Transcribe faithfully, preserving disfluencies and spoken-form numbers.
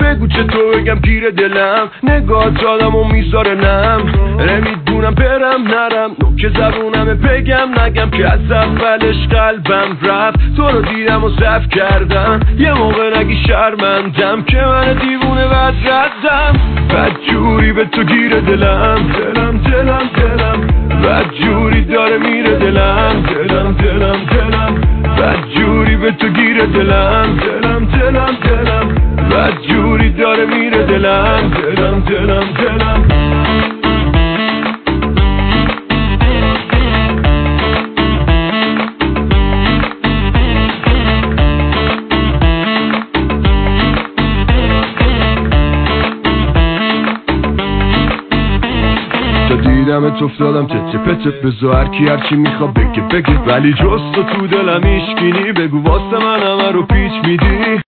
بگو چطور بگم گیر دلم، نگاه آدم و میذاره نم، نمیدونم برم نرم، نوک زبونمه بگم نگم که از اولش قلبم رفت. تو رو دیدم و صف کردم، یه موقع نگی شرمندم که من دیوونه بد ردم. بد جوری به تو گیر دلم، دلم دلم دلم، بد جوری داره میره دلم، دلم دلم دلم، بد جوری به تو گیر دلم، دلم دلم دلم، بد جوری داره میره دلم، دلم دلم دلم. دیدم تو افتادم چه چه پچه بزو هرکی هرچی میخوا بگه بگه، ولی جز تو تو دلم ایشکینی، بگو واسه من همه رو پیچ میدی.